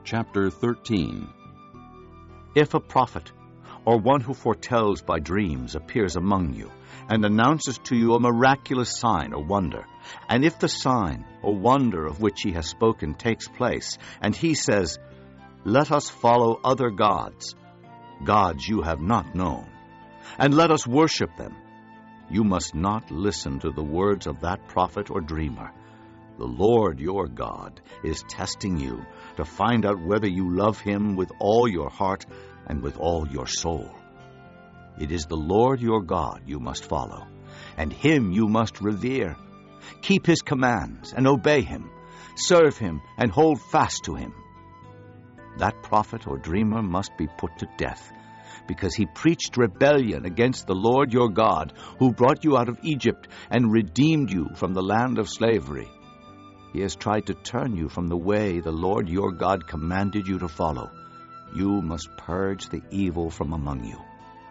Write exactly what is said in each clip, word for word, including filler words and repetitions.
Chapter thirteen. If a prophet, or one who foretells by dreams, appears among you, and announces to you a miraculous sign or wonder, and if the sign or wonder of which he has spoken takes place, and he says, "Let us follow other gods, gods you have not known, and let us worship them," you must not listen to the words of that prophet or dreamer. The Lord your God is testing you to find out whether you love him with all your heart and with all your soul. It is the Lord your God you must follow, and him you must revere. Keep his commands and obey him. Serve him and hold fast to him. That prophet or dreamer must be put to death, because he preached rebellion against the Lord your God, who brought you out of Egypt and redeemed you from the land of slavery. He has tried to turn you from the way the Lord your God commanded you to follow. You must purge the evil from among you.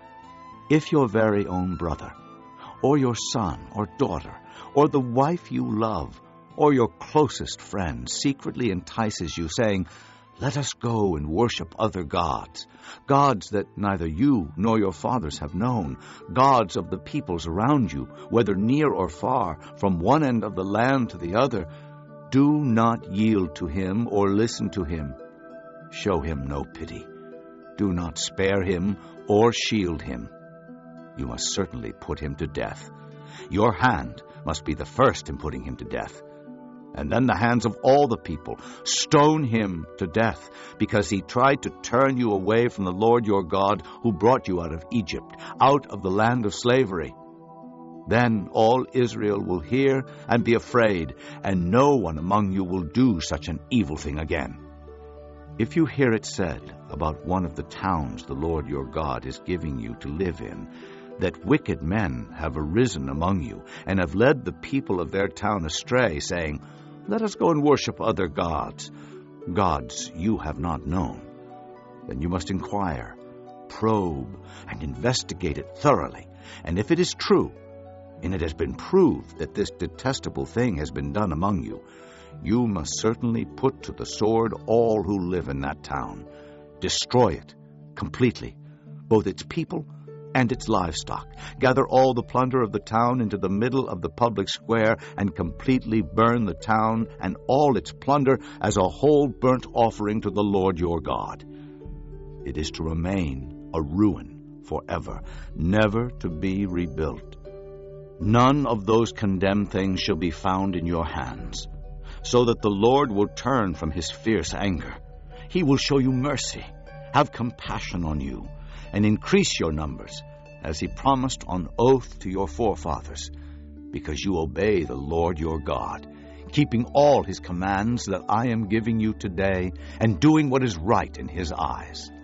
If your very own brother, or your son or daughter, or the wife you love, or your closest friend secretly entices you, saying, "Let us go and worship other gods, gods that neither you nor your fathers have known, gods of the peoples around you, whether near or far, from one end of the land to the other," do not yield to him or listen to him. Show him no pity. Do not spare him or shield him. You must certainly put him to death. Your hand must be the first in putting him to death, and then the hands of all the people. Stone him to death, because he tried to turn you away from the Lord your God, who brought you out of Egypt, out of the land of slavery. Then all Israel will hear and be afraid, and no one among you will do such an evil thing again. If you hear it said about one of the towns the Lord your God is giving you to live in, that wicked men have arisen among you, and have led the people of their town astray, saying, "Let us go and worship other gods, gods you have not known," then you must inquire, probe, and investigate it thoroughly. And if it is true, and it has been proved that this detestable thing has been done among you, you must certainly put to the sword all who live in that town. Destroy it completely, both its people and its livestock. Gather all the plunder of the town into the middle of the public square, and completely burn the town and all its plunder as a whole burnt offering to the Lord your God. It is to remain a ruin forever, never to be rebuilt. None of those condemned things shall be found in your hands, so that the Lord will turn from his fierce anger. He will show you mercy, have compassion on you, and increase your numbers, as he promised on oath to your forefathers, because you obey the Lord your God, keeping all his commands that I am giving you today, and doing what is right in his eyes.